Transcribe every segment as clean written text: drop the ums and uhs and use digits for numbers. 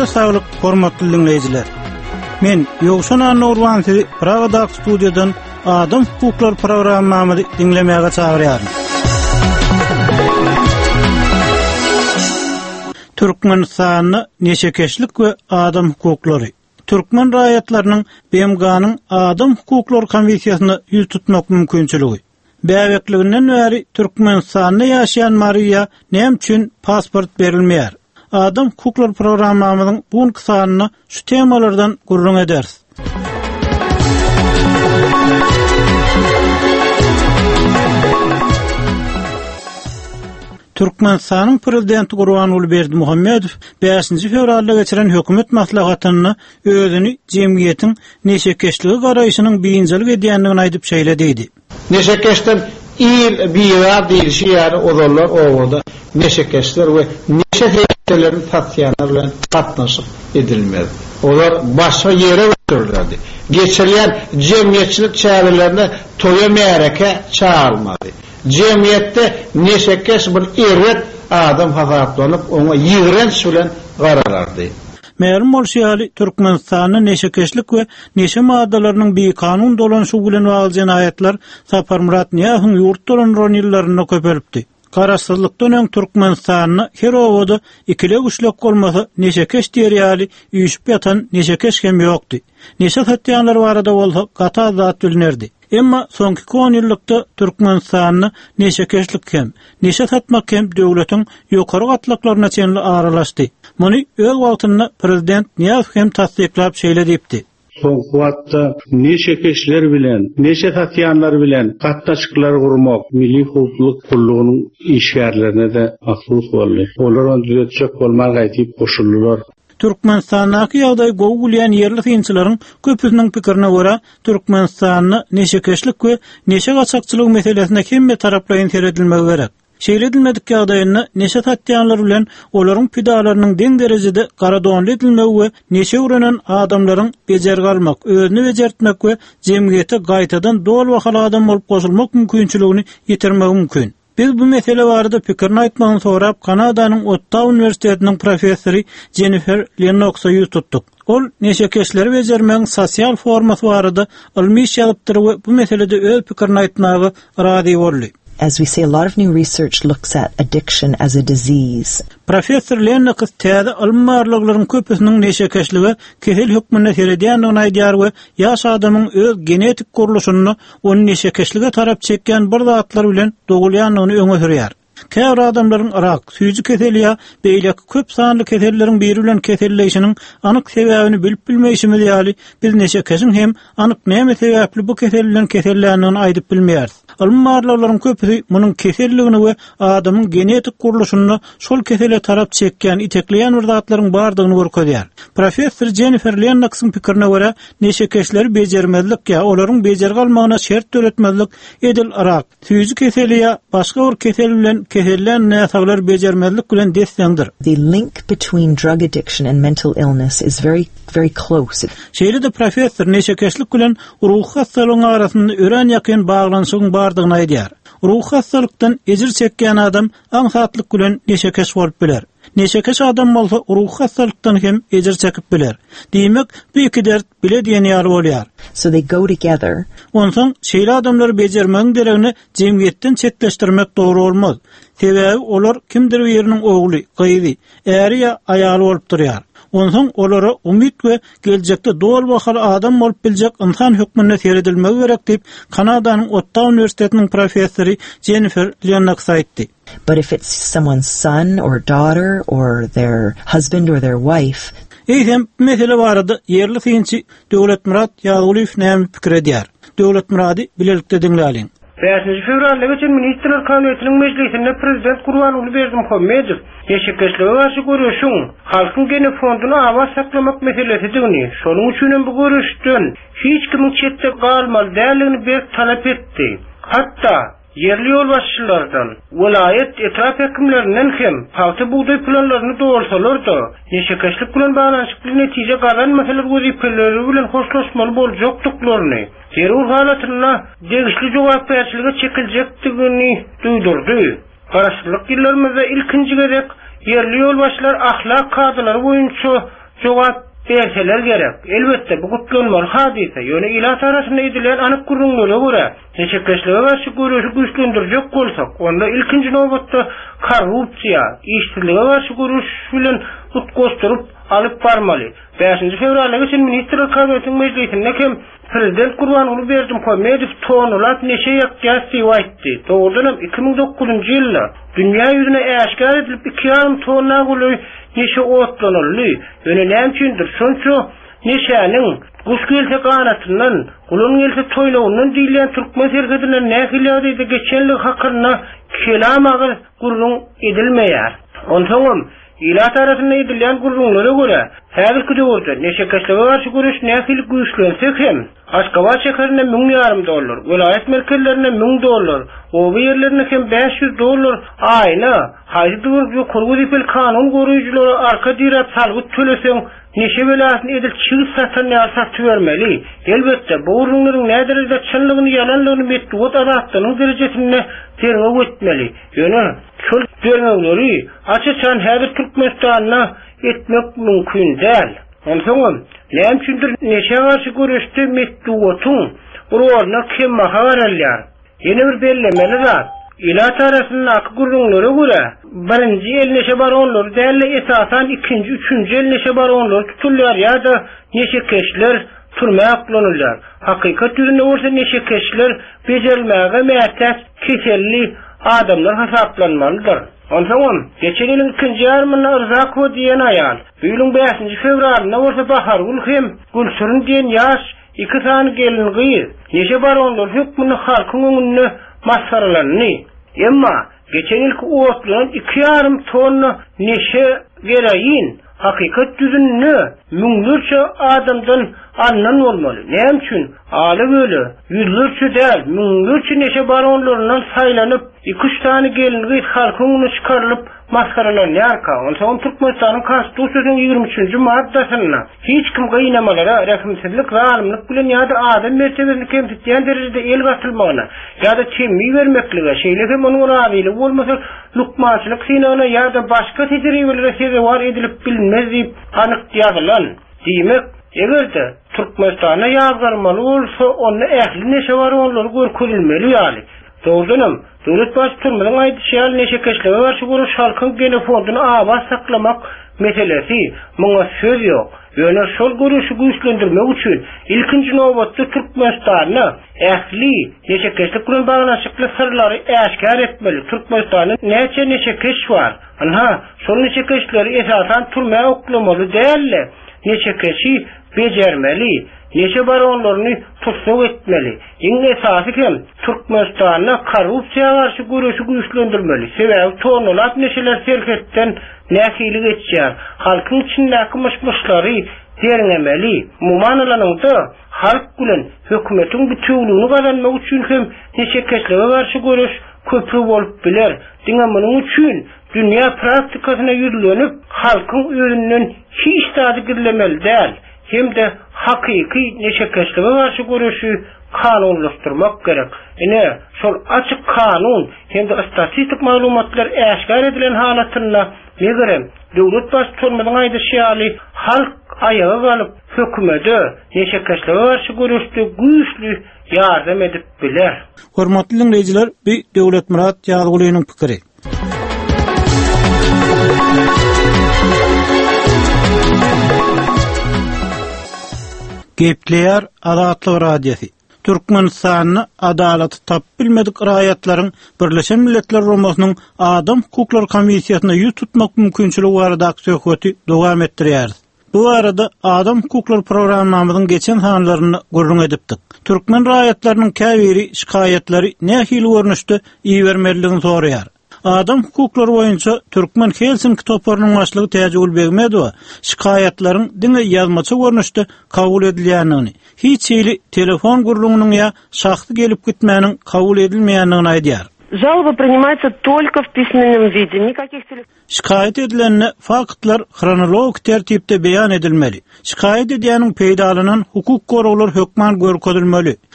Size sağlık, hormatly dinleyijiler. Men Ýogşan Anurwan sizi Pragada studiýadan Adam hukuklar programmamy dinlemäge çagyrýarym. Türkmenistanyň neşekeşlik we adam hukuklary. Türkmen raýatlarynyň BMG-nyň Adam Hukuklar Komissiýasyna ýüz tutmak mümkinçiligi. Bäwekliginden bäri Türkmenistanda ýaşaýan Maria näme üçin pasport berilmeýär? Adam hukuklar programmamyzyň bu kysanyny şu temalardan gurrun ederiz. Türkmenistanyň prezidenti Gurbanuly Berdimuhammedow 5-nji fevralda geçiren hökümet maslahatyny özüni jemgyýetiň neşekeşligi garaýşynyň biňjilik edýändigini aýdyp şeýlediydi. Neşekeşden bir değilişi yani odalar ovada neşekeşler ve neşekeşlerin tatyanlar bilen katnaşıp edilmedi. Olar başka yere götürüldü. Geçirilen cemiyetçilik çağrılarına toya meyreke çağrılmadı. Cemiyette neşekeş bir irret adam hakatlanıp ona yığrenç bilen kararlardı. Meýerim bolşýaly Türkmenistanyň neşekeşlik we neşe maddalarynyň bir kanun dolanşy bilen bagly jenaýatlar Sapar Murat Niýahyň ýurt dolan ýyllaryna köpelipdi. Garaşsyzlykdan öň Türkmenistanyň her owada ikile güçlük bolmasa neşekeş diýýärli üýüşip ýatan neşekeş hem ýokdy. Neşe satýanlar barada bolsa gata zat bilinirdi. Emma soňky 10 ýyllykda Türkmenistanyň neşekeşlik hem, neşe satmak hem döwletiň ýokary gatlaklaryna çenli aralaşdy. Muny öz wagtynda prezident Niýazow hem tasdiklap şeýledipdi. Son wagtda neşekeşler bilen, neşe satýanlar bilen gatnaşyklary gurmak milli hukukluk gurulugynyň işgärlerine de asus boldy. Olar onu düzeltjek bolmak gaýtyp goşuldylar. Türkmenistanyň ýagdaý gowy bilýän ýerli synçylaryň köpüsiniň pikirine görä, Türkmenistanyň neşekeşlik we neşe gaçakçylyk meselesine hemme taraplaryn seredilmegi gerek. Şeýledilmedik ýagdaýyny neşe satýanlar bilen olaryň pidalarynyň deň derejede garadonly edilmegi we neşe urenen adamlaryň bejergi almak, özüni bejertmek we jemgyýete gaýtadan dol wahal adam bolup goşulmak mümkinçiligini ýetirmek mümkin. Biz bu mesele barada pikirini aýtmagyny sorap Kanadanyň Ottawa Universitetiniň professory Jennifer Lennox'a ýüz tutdyk. Ol neşekeşleri bejermegiň sosial formasy barada ilmi iş ýalypdyr we bu meselede öz pikirini aýtmagy razy boldy. As we say, a lot of new research looks at addiction as a disease. Professor Lennox täze ilmarlyklaryň köpüsiniň neşekeşligi kesel hükmünde seredýändigini aýdýar we ýaş adamyň öz genetik guruluşyny onu neşekeşlige tarap çekýän bir zatlar bilen dogulýanlygyny öňe sürýär. Käbir adamlaryň arak, süýji keseli ýa beýleki köp sanly keselleriň biri bilen keselleşiniň anyk sebäbini bilip bilmeýişimiz ýaly biz neşekeşiň hem anyk näme sebäpli bu kesel bilen keselländigini aýdyp bilmeýäris. Ilmarlyklaryň köpüsi munyň keselligini we adamyň genetik guruluşyny şol kesele tarap çekýän itekleýän bir zatlaryň bardygyny görkezýär. Professor Jennifer Lennox'yň pikirine görä, neşekeşleri bejermezlik ýa olaryň bejergi almagyna şert töretmezlik edil arak, süýji keseli ýa başga bir kesel bilen kesellän näsaglar bejermezlik bilen desseňdir. The link between drug addiction and mental illness is very close. Şeýle-de professor neşekeşlik bilen ruh hastalygyny arasynda ören ýakyn baglanşygyň bardygyny aýdýar. Ruh hastalykdan ejir çekýän adam aňsatlyk bilen neşekeş bolup biler. Neşekeş adam bolsa ruh hastalykdan hem ejir çekip biler. Diýmek, bu iki dert bile diýen ýaly bolýar. So they go together. Onsoň şeýle adamlar bejermegiň deregini jemgyýetden çetleşdirmek dogry bolmaz. Sebäbi olar kimdir ýeriniň ogly, gyzy, äri ýa aýaly bolup durýar. Onsoň olara umid we geljekde dol wahal adam bolup biljek insan hükmünde seredilmegi gerek diýip Kanadanyň Ottawa Universitetiniň professory Jennifer Lennox aýtdy. But if it's someone's son or daughter or their husband or their wife, Eýsem mesele barada ýerli synçy Döwlet Murat Ýagulyw näme pikir edýär? Döwlet Murady bilelikde dinläliň. 5-nji fevralda geçen Ministrler Kabinetiniň meclisinde Prezident Gurbanuly Berdimuhammedow neşekeşlige garşy görüşüň halkyň gene fonduny awaz saklamak meselesidini, şonuň üçin bu görüşden hiç kimiň çetde galmaly däligini berk talap etdi. Hatda yerli ýol başçylardan, vilayet etraf hekimlerinden hem paýta buğday planlaryny doğrulsalar-da neşekeşlik bilen baglanyşykly netije galanmasalar wezipelleri bilen hoşlaşmaly boljakdyklaryny, terör halatyna degişli jogap berýärçiligi çekiljekdigini duýdurdy. Garaşsyzlyk ýyllarymyzda ilkinji gerek yerli ýol başçylar ahlak kadrlary boýunça jogap berseler gerek. Elbette bu kutlanmaly hadise. Ýöne ilat arasynda edilen anyk gurrunlara görä, neşekeşlige garşy görüşi güçlendirjek bolsak, onda ilkinji nowbatda korrupsiýa, işsizlige garşy görüş bilen tut gosturup alyp barmaly. 5-nji fevralda geçen Ministrler Kabinetiniň meclisinde kim Prezident Gurbanuly Berdimuhammedow tonulap neşe ýakjasy aýtdy. Doğrudan 2009-njy ýylda dünýä ýüzüne äşkar edilip 2,5 tonna guly neşe otlanyldy. Ýöne näçindir şonço neşäniň gusgylse kanatyndan, gulun gelse toýlawyndan diýilen türkmen serhedinden nähilýärdi geçenlik hakyna kelamagy gurrun edilmeýär. Onsoňam ilat arasynda edilen gurrunlara görä, häzirki döwürde neşekeşlige garşy görüş nähil güýçlense hem Aşgabat şäherine $1,500, vilayet merkezlerine $1,000, o yerlerine hem $500 aýyna haýdyr kurguzipel kanun goruýjulary arka dirap salgyt töleseň neşe belasyn edil çygy satan ýa-saty bermeli. Elbette bu urunlaryň näderede çynlygyny ýalanlygyny metduat adatlygyň derejesine terňe ötmeli. Ýöne şol derňegleri açyçan häzir Türkmenistanyna etmek mümkin däl. Onsoňam näçindir neşe garşy görüşde metduatyň uruna kim maharallar. Ýene bir bellemeli zat. İlat arasynda aky gurrunlara görä, birinji el neşe baronlar dälle esasan ikinji, üçünji el neşe baronlar tutulýar ýa-da neşekeşler turmağa kullanılýar. Hakykat ýüzünde bolsa neşekeşler bejerilmäge mätäs keselli adamlar hasaplanmalydyr. Onsoňam geçen ýylyň 2-nji ýarmyna Rzakow diýen aýal, bu ýylyň 5-nji fevralynda bolsa Bahargul hem Gülsürün diýen ýaş 2 sany gelin gyýy. Neşe baronlar hökmüni halkyň öňünde masaralanny. Emma geçen ýylky otlanan 2,5 tonna neşe geraýin hakykat ýüzünde müňlerçe adamdan annan bolmaly. Näme üçin? Aly böyle ýüzlerçe däl, müňlerçe neşe baronlarynyň saýlanyp 2-3 tane gelin halkyň çykarylyp maskaralanýar. Onsoň Türkmenistanyň Konstitusiýasynyň 23-nji maddasyna hiç kim gynamalara, rahimsizlik, zalymlyk bilen ýa-da adam mertebesini kemsitýän derejede el gatylmagyna ýa-da çemmi bermeklige, şeýle hem onuň razylygy bolmasa lukmançylyk synagyna ýa-da başga tejribeleri sebäwar edilip bilinmez diýip anyk ýazylan. Diýmek, egerde Türkmenistana ýazgarmaly bolsa, onu ähli neşe baronlary görkezilmeli ýaly. Doğrudanam, döwlet başçylarynyň aýdyşýan neşekeşlige garşy goruş halkyň gene fonduny awaz saklamak meselesi, muňa söz ýok. Ýöne şol görüşi güýçlendirmek üçin ilkinji nowbatda Türkmenistanyna ähli neşekeşlik bilen baglanşykly sırlary äşkar etmeli. Türkmenistanyň näçe neşekeş bar? Anha, şol neşekeşleri esasan turmağa oklamaly dälle. Neşekeşi bejermeli, neşe baronlaryny tutsak etmeli. Iň esasy hem Türkmenistanyna korrupsiýa garşy görüşi güýçlendirmeli. Sebäbi tonulap neşeler serhetden nähili geçýär. Halkyň içindäki myşmyşlary derňemeli. Mumanalanyňda halk bilen hökümetiň bütünlüğini gazanmak üçin hem neşekeşlige garşy görüş köprü bolup biler. Diňe munyň üçin dünýä praktikasyna ýürlenip halkyň öňünden hiç täze girilemeli däl. Hem de hakyky neşekeşlige garşy görüşi kanunlaşdyrmak gerek. Ine şol açyk kanun hem de statistik maglumatlar äşkar edilen halatyna megerem döwlet başçylarynyň aýdyşýaly halk ayağa galyp hökümete neşekeşlige garşy görüşde güýçlü ýardam edip biler. Hormatly dinleýijiler, bir Döwlet Murat Ýazygulynyň pikiri. Gepleýär Azatlyk radiosi. Türkmenistanyny adalaty tap bilmedik raýatlaryň Birleşen Milletler Romasynyň Adam Hukuklary Komissiýasyna ýüz tutmak mümkinçiligi barada aksiýaty dowam etdirýär. Bu arada Adam Hukuklary programmamyzyň geçen sanlaryny gurrun edipdik. Türkmen raýatlarynyň käbiri şikaýetleri nähili görnüşde iýermerligini soraýar. Adam hukuklary boýunça Türkmen Helsinki toparynyň başlygy Täjegül Begmedow şikaýetlaryň diňe ýazmaça görnüşde kabul edilýändigini, hiç ýyly telefon gurrungynyň ýa şahsy gelip gitmäniň kabul edilmeýändigini aýdýar. Жалоба принимается только в письменном виде. Никаких Şikayet edilenine faktlar kronologik tertipde beyan edilmeli. Şikayet edýäniň peýdalynyň hukuk gorawlar hökman görkezilmeli.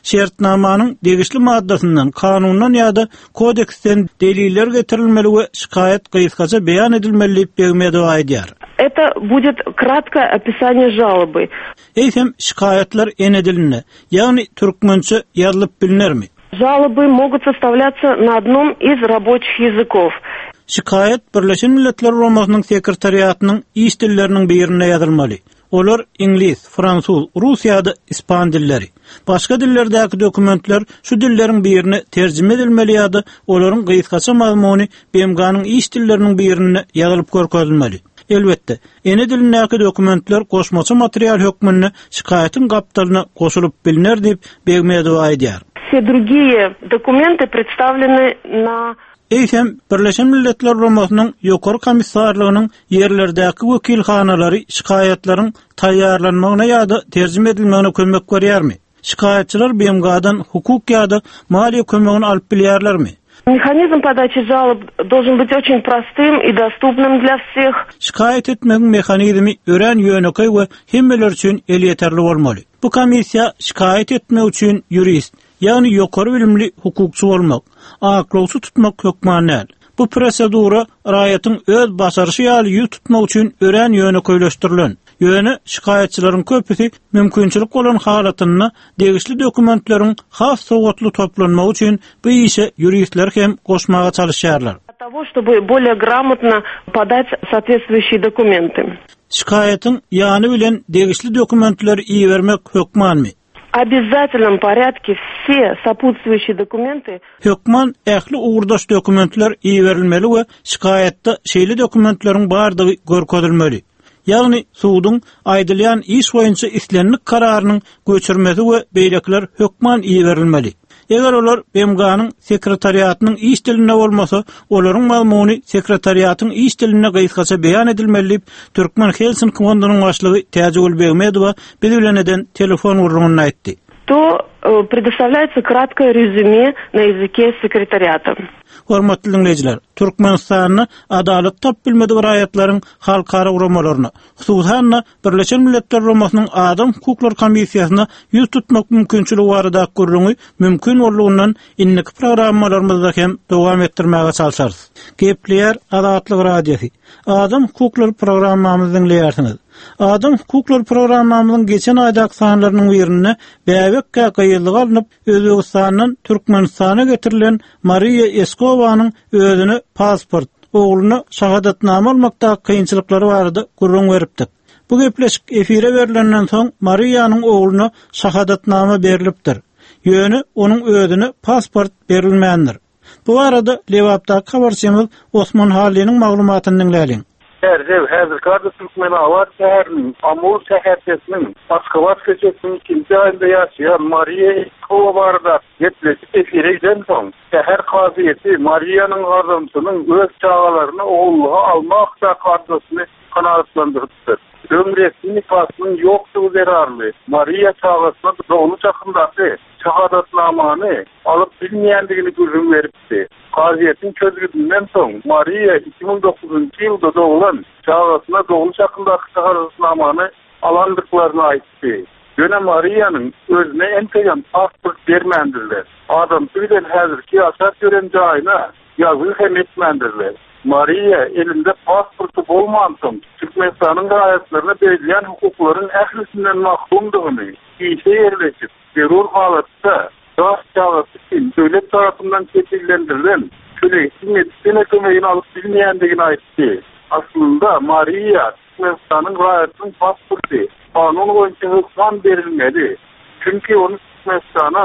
şertnamanyň degişli maddasyndan, kanundan ýa-da kodeksden deliller getirilmeli we şikayet gysgaça beýan edilmeli diýip begme dawa edýär. Это будет краткое описание жалобы. Eýsem şikayetler ene diline, ýagny türkmençe ýazylyp bilinermi? Жалобы могут составляться на одном из рабочих языков. Şikayet Birleşen Milletler Romasynyň sekretariatynyň iş dilleriniň birine ýazylmaly. Olar İngiliz, Fransuz, Rus ýa-da İspan dilleri. Başga dillerdäki dokumentler şu dilleriň birine terjime edilmeli ýa-da olaryň gysgaça mazmuny BMG'nyň iş dilleriniň birine ýazylyp görkezilmeli. Elbetde, ene dilindäki dokumentler goşmaçy material hökmünde şikayetin gapdalyna goşulyp biliner diýip begme dawa edýär. Все другие документы представлены на... Eýsem, Birleşen Milletler Romasynyň ýokary komissarlygynyň ýerlerdäki wekilhanalary şikayetleriň taýýarlanmagyna ýa-da terjime edilmegine kömek berýärmi? Şikayetçiler BMG'dan hukuk ýa-da maliýe kömegini alyp bilýärlermi? Mеханизм подачи жалоб должен быть очень простым и доступным для всех. Şikayet etmegiň mehanyzmy ören ýönekay we hemmeler üçin elýeterli bolmaly. Bu komissiya şikayet etmek üçin jurist, ýagny ýokary bilimli hukukçy bolmak, aklawsy tutmak hökmanyň. Bu prosedura raýatyň öz başarysy ýaly tutmak üçin ören ýönekaylaşdyrylan. Ýöne şikayetçileriň köpüsi mümkinçilik bolan halatyny degişli dokumentleriň has sogatly toplanmagy üçin bu işe juristler hem goşmaga çalışýarlar. Для того, чтобы более грамотно подать соответствующие документы. Şikayetin ýany bilen degişli dokumentleri iyi vermek hökmanmy? В обязательном порядке все сопутствующие документы. Hökman ähli uğurdaş dokumentler iyi verilmeli we şikayetde şeýle dokumentleriň bardygy görkezilmeli. Ýagny suwdyň aýdylýan iş boýunça islenlik kararynyň göçürmesi we beýlekler hökman iyi verilmeli. Eger olar BMG'nyň sekretariatynyň iş diline bolmasa, olaryň mazmuny sekretariatyň iş diline gysgaça beýan edilmeli. Türkmen Helsinki fondunyň başlygy Täjegül Begmedova biz bilen eden telefon urungyny aýtdy. То предоставляется краткое резюме на языке секретариата. Hormatly dinleyijiler, Türkmenistanyny adalet tap bilmedi raýatlaryň halkara uramalaryna, hususan Birleşen Milletler Romasynyň Adam Hukuklar Komissiýasyna ýüz tutmak mümkinçiligi barada görüňi mümkin bolýandan inniki programmalarymyzda hem dowam etdirmäge çalşarys. Gepler Adatlyk Radiosy. Adam Hukuklar programmamyzy dinleýärsiňiz. Adam Hukuklar programmamyzyň geçen aýdaky sanlarynyň birine bäwek gaýylyk alınıp Özbegistanyň Türkmenistana getirilen Maria Eskowanyň özüne pasport, ogluny şahadatnama almakda kynçylyklary barada gurrun beripdi. Bu gepleşik efire berilenden soň Maria'nyň ogluny şahadatnama berilipdir. Ýöne onuň özüne pasport berilmändir. Bu arada Lewapda habarçymyz Osman Haliýanyň maglumatyny dinläýin. Häzir karda Türkmen awat şäheriniň Amur şäherçesiniň Aşgabat köçesiniň ikinji aýynda ýaşaýan Maria Eskova barada gepleşip efireden soň şäher kazyety Maria'nyň gardamçynyň öz çağalaryny ogluga almak kardasyny kanaatlandyrypdyr. Ömresini pasının yoksuğu zerarlı. Maria çağlasına doğulu çakındaky şahadatnamany alıp bilmeýändigini görüň beripdi. Kaziyetin çözgüdünden soň Maria 2009-njy ýylda doğulan çağlasına doğulu çakındaky şahadatnamany alandyklaryny aýtdy. Ýöne Maria'nyň özüne enteýän pasport bermändirler. Adam bilen häzirki ýaşap gören jaýyna ýazyl hem etmändirler. Maria elinde pasportu bolmansoň Türkmenistanyň gaýetlerine berilýän hukuklaryň ählisinden mahrumdygyny işe ýerleşip terör halatda daşçalasy için döwlet tarapyndan çekildirilen köleýin medisina kömegini alyp bilmeýändigini aýtdy. Aslında Maria Türkmenistanyň gaýetiniň pasporty kanun boýunça hökm berilmeli. Çünki onu Türkmenistana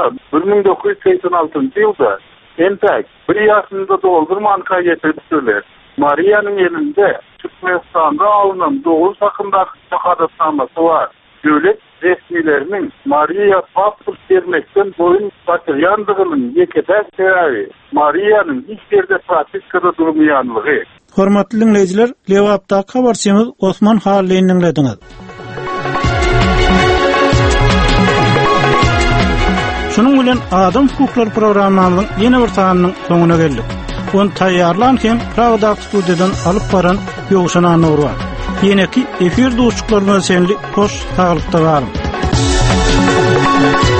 1986-njy ýylda entek bir ýaşynda doldurman kaýetdirdiler. Maria'nın elinde Türkmenistan'da alınan doğul hakkındaky şahadatnamasy var. Döwlet resmilerinin Maria pasport vermekden boyun batyrýandygynyň ýekeden sebebi Maria'nın hiç yerde pratikada durmaýanlygy. Hormatly dinleyijiler, Lewapda habarçymyz Osman Haliýany dinlediňiz. Şunun bilen Adam Hukuklar programmamyzyň ýene bir sanynyň soňuna geldik. Onu taýýarlanken Pragda studiýadan alyp baran Ýogşan Anur bar. Ýene-ki efir dostluklarına senli hoş taýlykda barym.